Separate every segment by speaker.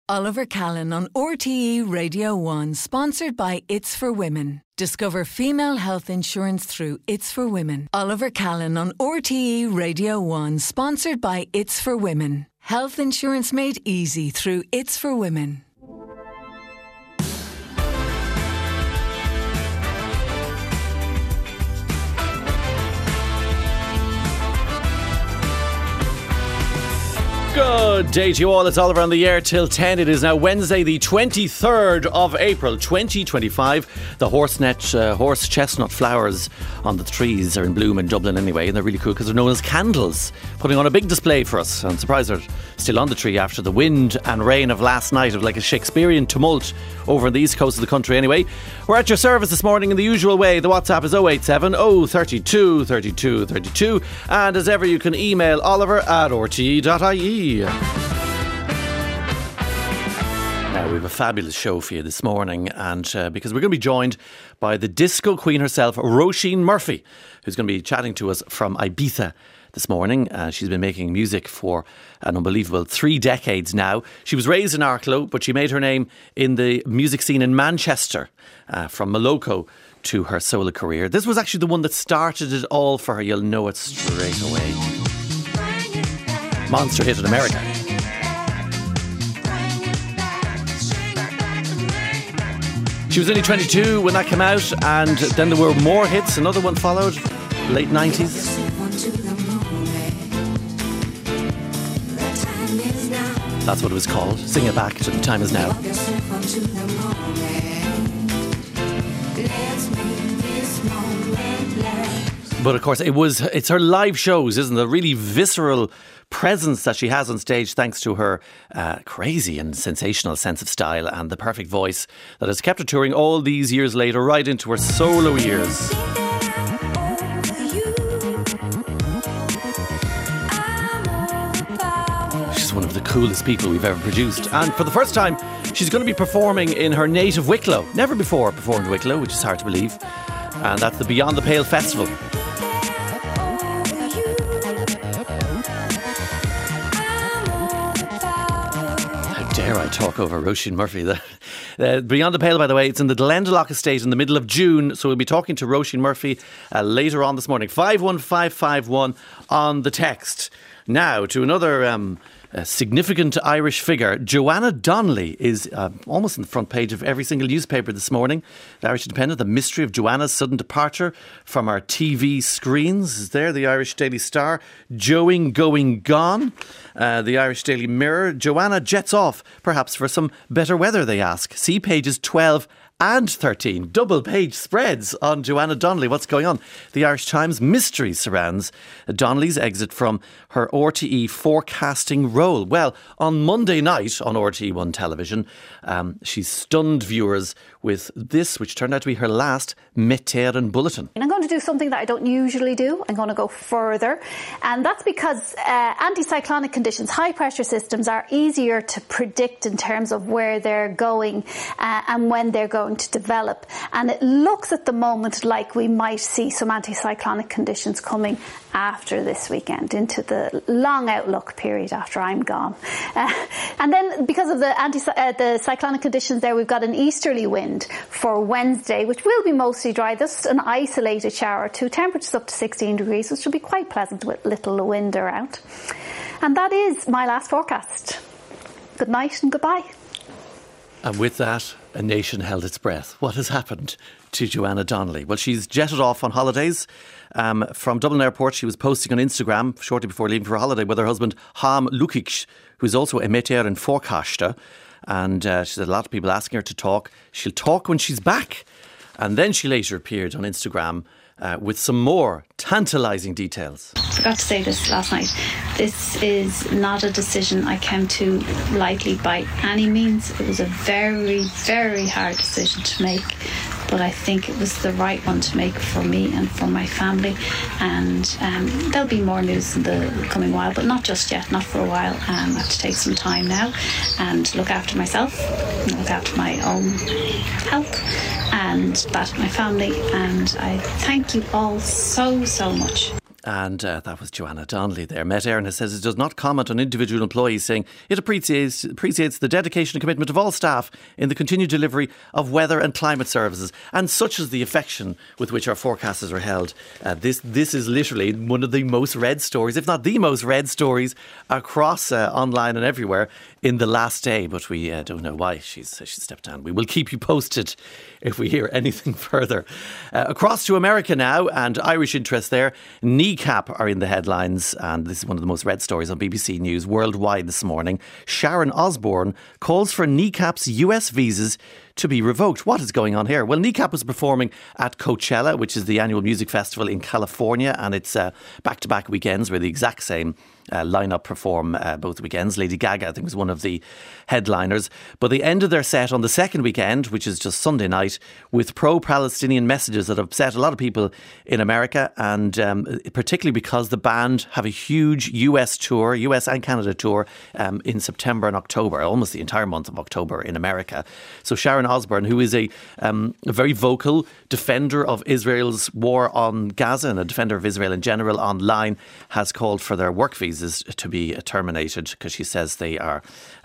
Speaker 1: Oliver Callan on RTE Radio 1, sponsored by It's for Women. Discover female health insurance through It's for Women. Oliver Callan on RTE Radio 1, sponsored by It's for Women. Health insurance made easy through It's for Women.
Speaker 2: Good day to you all. It's Oliver on the air till 10. It is now Wednesday, the 23rd of April, 2025. The horse chestnut flowers on the trees are in bloom in Dublin anyway, and they're really cool because they're known as candles, putting on a big display for us. I'm surprised they're still on the tree after the wind and rain of last night, of like a Shakespearean tumult over on the east coast of the country anyway. We're at your service this morning in the usual way. The WhatsApp is 087 032 32 32, and as ever you can email oliver@rte.ie. Now, we have a fabulous show for you this morning, and because we're going to be joined by the disco queen herself, Roisin Murphy, who's going to be chatting to us from Ibiza this morning. She's been making music for an unbelievable 3 decades now. She was raised in Arklow, but she made her name in the music scene in Manchester, from Moloko to her solo career. This was actually the one that started it all for her. You'll know it straight away. Monster hit in America. She was only 22 when that came out, and then there were more hits. Another one followed, late 90s. That's what it was called. Sing it back to The Time Is Now. But of course, it's her live shows, isn't it? The really visceral presence that she has on stage, thanks to her crazy and sensational sense of style and the perfect voice that has kept her touring all these years later, right into her solo years. She's one of the coolest people we've ever produced, and for the first time she's going to be performing in her native Wicklow. Never before performed Wicklow, which is hard to believe, and that's the Beyond the Pale Festival. Dare I talk over Roisin Murphy? Beyond the Pale, by the way, it's in the Glendalough estate in the middle of June, so we'll be talking to Roisin Murphy later on this morning. 51551 on the text. Now to another significant Irish figure. Joanna Donnelly is almost in the front page of every single newspaper this morning. The Irish Independent, the mystery of Joanna's sudden departure from our TV screens is there. The Irish Daily Star, Joing going gone. The Irish Daily Mirror, Joanna jets off, perhaps for some better weather, they ask. See pages 12 and 13, double page spreads on Joanna Donnelly. What's going on? The Irish Times, mystery surrounds Donnelly's exit from her RTE forecasting role. Well, on Monday night on RTE1 television, she stunned viewers with this, which turned out to be her last Météireann bulletin.
Speaker 3: And I'm going to do something that I don't usually do. I'm going to go further. And that's because anticyclonic conditions, high pressure systems, are easier to predict in terms of where they're going and when they're going to develop. And it looks at the moment like we might see some anticyclonic conditions coming after this weekend, into the long outlook period after I'm gone. And then because of the cyclonic conditions there, we've got an easterly wind for Wednesday, which will be mostly dry, just an isolated shower or two, temperatures up to 16 degrees, which will be quite pleasant with little wind around. And that is my last forecast. Good night and goodbye.
Speaker 2: And with that, a nation held its breath. What has happened to Joanna Donnelly? Well, she's jetted off on holidays from Dublin Airport. She was posting on Instagram shortly before leaving for holiday with her husband, Ham Lukic, who's also a Météireann forecaster. And she said a lot of people asking her to talk. She'll talk when she's back. And then she later appeared on Instagram with some more tantalising details.
Speaker 4: I forgot to say this last night. This is not a decision I came to lightly by any means. It was a very, very hard decision to make, but I think it was the right one to make for me and for my family. And there'll be more news in the coming while, but not just yet, not for a while. I have to take some time now and look after myself, and look after my own health and that of my family. And I thank you all so much.
Speaker 2: And that was Joanna Donnelly there. Met Éireann says it does not comment on individual employees, saying it appreciates the dedication and commitment of all staff in the continued delivery of weather and climate services. And such is the affection with which our forecasters are held. This is literally one of the most read stories, if not the most read stories, across online and everywhere in the last day. But we don't know why she's stepped down. We will keep you posted if we hear anything further. Across to America now, and Irish interest there. Kneecap are in the headlines, and this is one of the most read stories on BBC News worldwide this morning. Sharon Osbourne calls for Kneecap's US visas to be revoked. What is going on here? Well, Kneecap was performing at Coachella, which is the annual music festival in California, and it's back-to-back weekends where the exact same lineup perform both weekends. Lady Gaga, I think, was one of the headliners. But they ended their set on the second weekend, which is just Sunday night, with pro-Palestinian messages that upset a lot of people in America, and particularly because the band have a huge US tour, US and Canada tour, in September and October, almost the entire month of October in America. So Sharon Osbourne, who is a very vocal defender of Israel's war on Gaza and a defender of Israel in general online, has called for their work visas to be terminated because she says they are,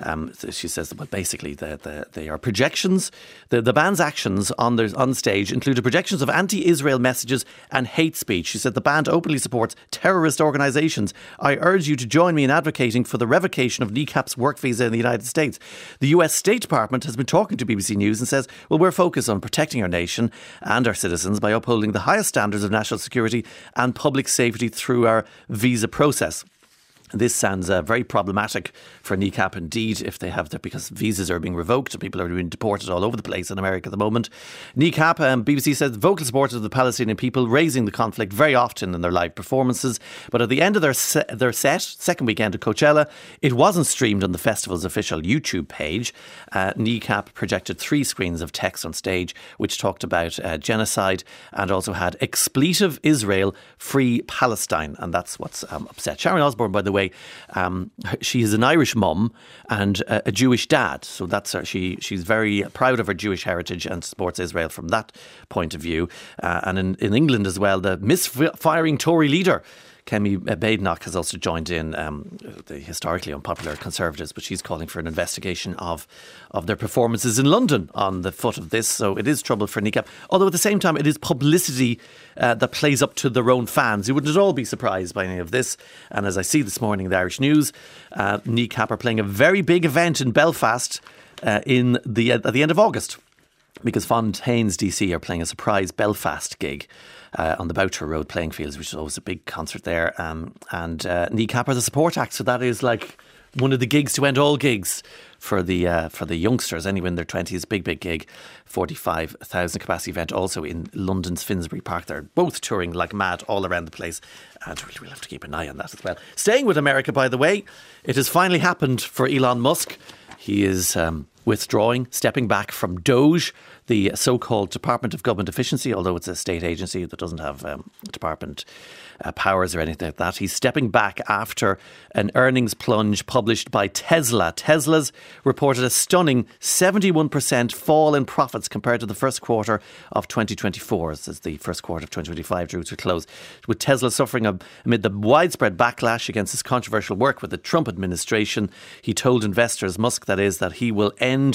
Speaker 2: basically they are projections. The band's actions on stage included projections of anti-Israel messages and hate speech. She said the band openly supports terrorist organisations. I urge you to join me in advocating for the revocation of Kneecap's work visa in the United States. The US State Department has been talking to BBC News and says, well, we're focused on protecting our nation and our citizens by upholding the highest standards of national security and public safety through our visa process. This sounds very problematic for Kneecap indeed, if they have because visas are being revoked and people are being deported all over the place in America at the moment. Kneecap, BBC says, vocal supporters of the Palestinian people, raising the conflict very often in their live performances. But at the end of their set, second weekend at Coachella, it wasn't streamed on the festival's official YouTube page. Kneecap projected 3 screens of text on stage, which talked about genocide and also had expletive Israel, free Palestine. And that's what's upset. Sharon Osbourne, by the way, she is an Irish mum and a Jewish dad, so that's she's very proud of her Jewish heritage and supports Israel from that point of view. And in England as well, the misfiring Tory leader Kemi Badenoch has also joined in, the historically unpopular Conservatives, but she's calling for an investigation of their performances in London on the foot of this. So it is trouble for Kneecap. Although at the same time, it is publicity that plays up to their own fans. You wouldn't at all be surprised by any of this. And as I see this morning in the Irish News, Kneecap are playing a very big event in Belfast at the end of August, because Fontaines DC are playing a surprise Belfast gig on the Boucher Road playing fields, which is always a big concert there. And Kneecap are the support act, so that is like one of the gigs to end all gigs for the youngsters, anyway, in their 20s. Big gig, 45,000 capacity event, also in London's Finsbury Park. They're both touring like mad all around the place, and we'll have to keep an eye on that as well. Staying with America, by the way, it has finally happened for Elon Musk. He is withdrawing, stepping back from DOGE, the so-called Department of Government Efficiency, although it's a state agency that doesn't have department powers or anything like that. He's stepping back after an earnings plunge published by Tesla. Tesla's reported a stunning 71% fall in profits compared to the first quarter of 2024, as the first quarter of 2025 drew to a close, with Tesla suffering amid the widespread backlash against his controversial work with the Trump administration. He told investors, Musk that is, that he will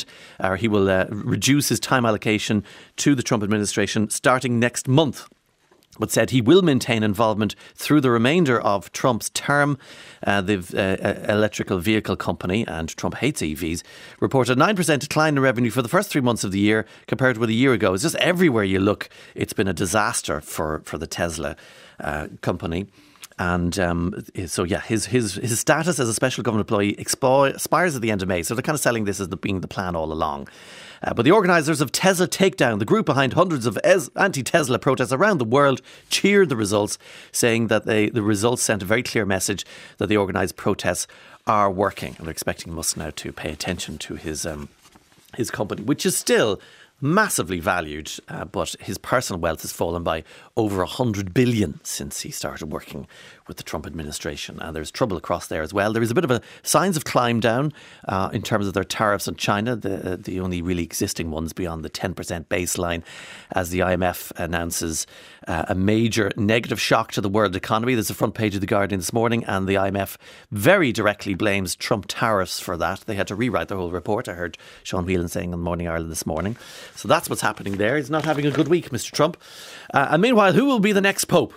Speaker 2: reduce his time allocation to the Trump administration starting next month, but said he will maintain involvement through the remainder of Trump's term. The electrical vehicle company, and Trump hates EVs, reported a 9% decline in revenue for the first 3 months of the year compared with a year ago. It's just everywhere you look, it's been a disaster for the Tesla company. And so, yeah, his status as a special government employee expires at the end of May. So they're kind of selling this as being the plan all along. But the organisers of Tesla Takedown, the group behind hundreds of anti-Tesla protests around the world, cheered the results, saying that the results sent a very clear message that the organised protests are working. And they're expecting Musk now to pay attention to his company, which is still massively valued, but his personal wealth has fallen by over 100 billion since he started working with the Trump administration, and there's trouble across there as well. There is a bit of signs of climb down in terms of their tariffs on China, the only really existing ones beyond the 10% baseline, as the IMF announces a major negative shock to the world economy. There's a front page of The Guardian this morning, and the IMF very directly blames Trump tariffs for that. They had to rewrite their whole report. I heard Sean Whelan saying on Morning Ireland this morning. So that's what's happening there. He's not having a good week, Mr. Trump. And meanwhile, who will be the next Pope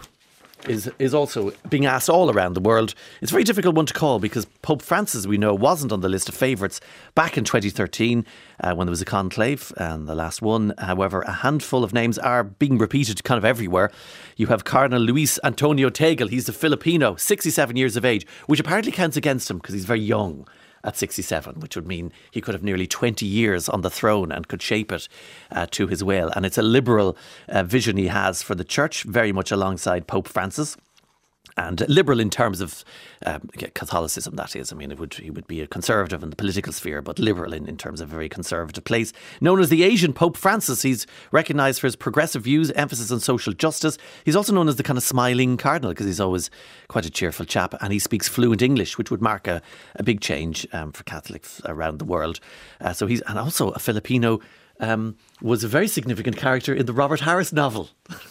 Speaker 2: is also being asked all around the world. It's a very difficult one to call because Pope Francis, we know, wasn't on the list of favourites back in 2013 when there was a conclave, and the last one. However, a handful of names are being repeated kind of everywhere. You have Cardinal Luis Antonio Tegal. He's a Filipino, 67 years of age, which apparently counts against him because he's very young at 67, which would mean he could have nearly 20 years on the throne and could shape it to his will. And it's a liberal vision he has for the church, very much alongside Pope Francis. And liberal in terms of Catholicism, that is. I mean, he would be a conservative in the political sphere, but liberal in terms of a very conservative place. Known as the Asian Pope Francis, he's recognised for his progressive views, emphasis on social justice. He's also known as the kind of smiling cardinal because he's always quite a cheerful chap, and he speaks fluent English, which would mark a big change for Catholics around the world. So he's and also a Filipino. Was a very significant character in the Robert Harris novel,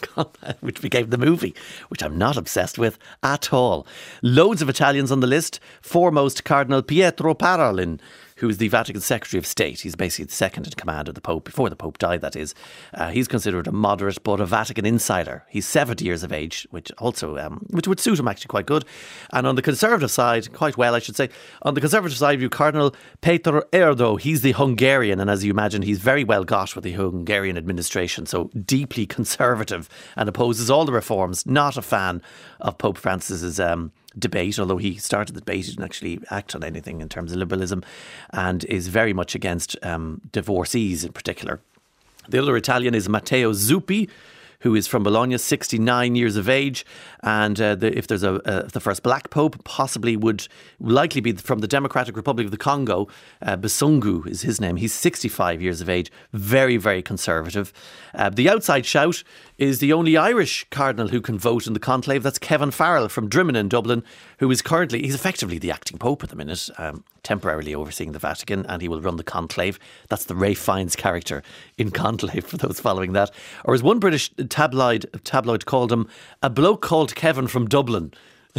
Speaker 2: which became the movie, which I'm not obsessed with at all. Loads of Italians on the list, foremost Cardinal Pietro Parolin, who is the Vatican Secretary of State. He's basically the second in command of the Pope, before the Pope died, that is. He's considered a moderate but a Vatican insider. He's 70 years of age, which also which would suit him actually quite good. And on the Conservative side, quite well, I should say, on the Conservative side, you Cardinal Péter Erdo. He's the Hungarian, and as you imagine, he's very well got with the Hungarian administration, so deeply conservative and opposes all the reforms. Not a fan of Pope Francis's debate, although he started the debate, he didn't actually act on anything in terms of liberalism, and is very much against divorcees in particular. The other Italian is Matteo Zuppi, who is from Bologna, 69 years of age, and if there's the first black pope, possibly would likely be from the Democratic Republic of the Congo. Basungu is his name. He's 65 years of age, very, very conservative. The outside shout is the only Irish cardinal who can vote in the conclave. That's Kevin Farrell from Drimmen in Dublin, who is he's effectively the acting pope at the minute, temporarily overseeing the Vatican, and he will run the conclave. That's the Ralph Fiennes character in Conclave, for those following that. Or as one British tabloid called him, a bloke called Kevin from Dublin.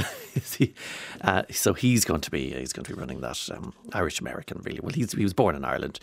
Speaker 2: So he's going to be running that Irish American, really. Well, he was born in Ireland,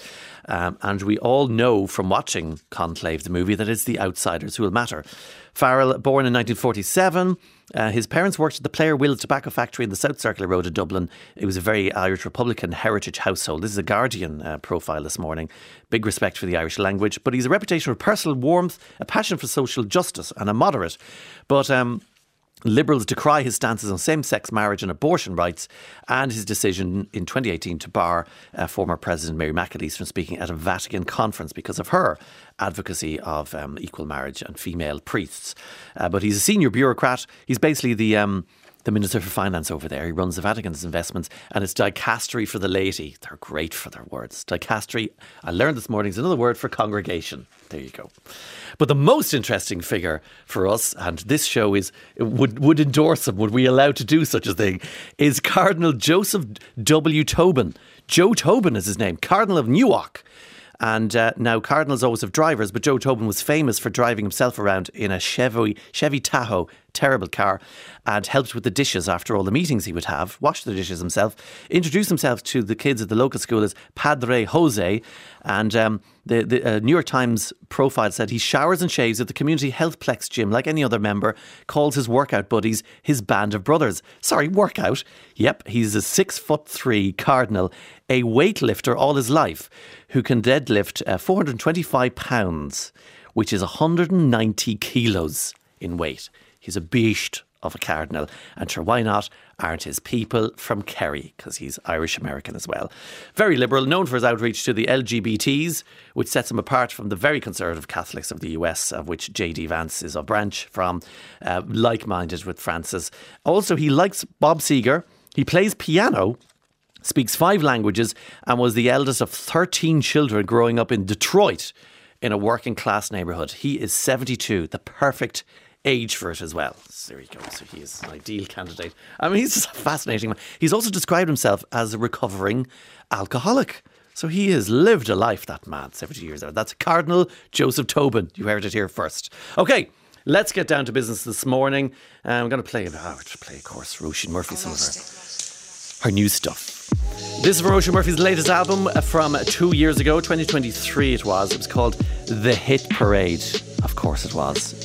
Speaker 2: and we all know from watching Conclave, the movie, that it's the outsiders who will matter. Farrell, born in 1947. His parents worked at the Player Will Tobacco Factory in the South Circular Road in Dublin. It was a very Irish Republican heritage household. This is a Guardian profile this morning. Big respect for the Irish language, but he's a reputation for personal warmth, a passion for social justice, and a moderate. But Liberals decry his stances on same-sex marriage and abortion rights, and his decision in 2018 to bar former President Mary McAleese from speaking at a Vatican conference because of her advocacy of equal marriage and female priests. But he's a senior bureaucrat. He's basically the Minister for Finance over there. He runs the Vatican's investments, and it's dicastery for the laity. They're great for their words. Dicastery, I learned this morning, is another word for congregation. There you go. But the most interesting figure for us, and this show would endorse him, would we allow to do such a thing, is Cardinal Joseph W. Tobin. Joe Tobin is his name, Cardinal of Newark. And now cardinals always have drivers, but Joe Tobin was famous for driving himself around in a Chevy Tahoe, terrible car, and helped with the dishes after all the meetings he would have, washed the dishes himself, introduced himself to the kids at the local school as Padre Jose, and the New York Times profile said he showers and shaves at the Community Healthplex gym like any other member, calls his workout buddies his band of brothers. Sorry, workout? Yep, he's a 6'3" cardinal, a weightlifter all his life, who can deadlift 425 pounds, which is 190 kilos in weight. He's a beast of a cardinal, and sure, why not? Aren't his people from Kerry, because he's Irish-American as well. Very liberal, known for his outreach to the LGBTs, which sets him apart from the very conservative Catholics of the US, of which J.D. Vance is a branch from, like-minded with Francis. Also, he likes Bob Seger. He plays piano, speaks 5 languages, and was the eldest of 13 children growing up in Detroit in a working class neighbourhood. He is 72, the perfect age for it as well. So there you go. So he is an ideal candidate. I mean, he's just a fascinating man. He's also described himself as a recovering alcoholic. So he has lived a life, that man, 70 years old. That's Cardinal Joseph Tobin. You heard it here first. Okay, let's get down to business this morning. I'm going to play, of course, Roisin Murphy, some of her new stuff. This is Roisin Murphy's latest album from 2 years ago, 2023 it was. It was called The Hit Parade. Of course it was.